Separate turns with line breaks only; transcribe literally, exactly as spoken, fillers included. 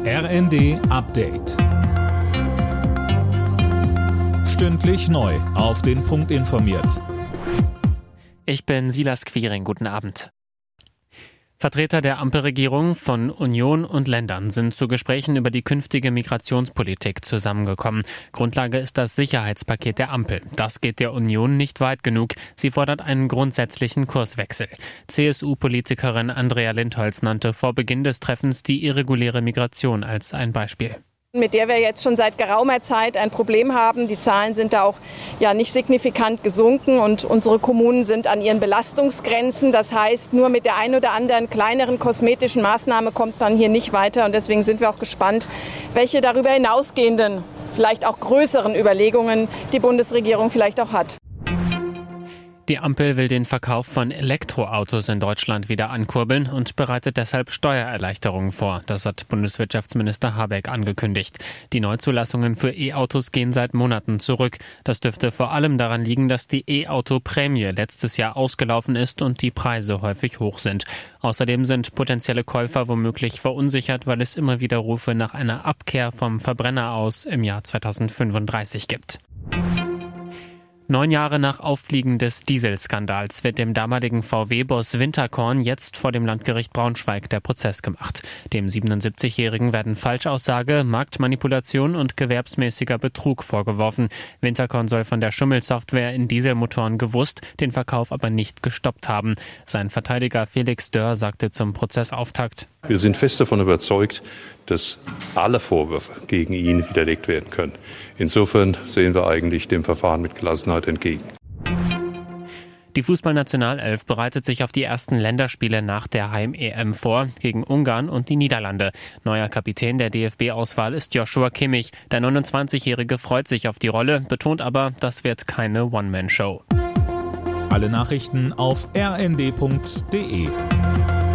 R N D Update. Stündlich neu auf den Punkt informiert.
Ich bin Silas Quiring, guten Abend. Vertreter der Ampelregierung von Union und Ländern sind zu Gesprächen über die künftige Migrationspolitik zusammengekommen. Grundlage ist das Sicherheitspaket der Ampel. Das geht der Union nicht weit genug. Sie fordert einen grundsätzlichen Kurswechsel. C S U-Politikerin Andrea Lindholz nannte vor Beginn des Treffens die irreguläre Migration als ein Beispiel.
Mit der wir jetzt schon seit geraumer Zeit ein Problem haben. Die Zahlen sind da auch ja nicht signifikant gesunken und unsere Kommunen sind an ihren Belastungsgrenzen. Das heißt, nur mit der ein oder anderen kleineren kosmetischen Maßnahme kommt man hier nicht weiter. Und deswegen sind wir auch gespannt, welche darüber hinausgehenden, vielleicht auch größeren Überlegungen die Bundesregierung vielleicht auch hat.
Die Ampel will den Verkauf von Elektroautos in Deutschland wieder ankurbeln und bereitet deshalb Steuererleichterungen vor. Das hat Bundeswirtschaftsminister Habeck angekündigt. Die Neuzulassungen für E-Autos gehen seit Monaten zurück. Das dürfte vor allem daran liegen, dass die E-Auto-Prämie letztes Jahr ausgelaufen ist und die Preise häufig hoch sind. Außerdem sind potenzielle Käufer womöglich verunsichert, weil es immer wieder Rufe nach einer Abkehr vom Verbrenner aus im Jahr zweitausendfünfunddreißig gibt. Neun Jahre nach Auffliegen des Dieselskandals wird dem damaligen V W-Boss Winterkorn jetzt vor dem Landgericht Braunschweig der Prozess gemacht. Dem siebenundsiebzigjährigen werden Falschaussage, Marktmanipulation und gewerbsmäßiger Betrug vorgeworfen. Winterkorn soll von der Schummelsoftware in Dieselmotoren gewusst, den Verkauf aber nicht gestoppt haben. Sein Verteidiger Felix Dörr sagte zum Prozessauftakt:
Wir sind fest davon überzeugt, dass alle Vorwürfe gegen ihn widerlegt werden können. Insofern sehen wir eigentlich dem Verfahren mit Gelassenheit entgegen.
Die Fußballnationalelf bereitet sich auf die ersten Länderspiele nach der Heim-E M vor, gegen Ungarn und die Niederlande. Neuer Kapitän der D F B-Auswahl ist Joshua Kimmich. Der neunundzwanzigjährige freut sich auf die Rolle, betont aber, das wird keine One-Man-Show.
Alle Nachrichten auf r n d punkt d e.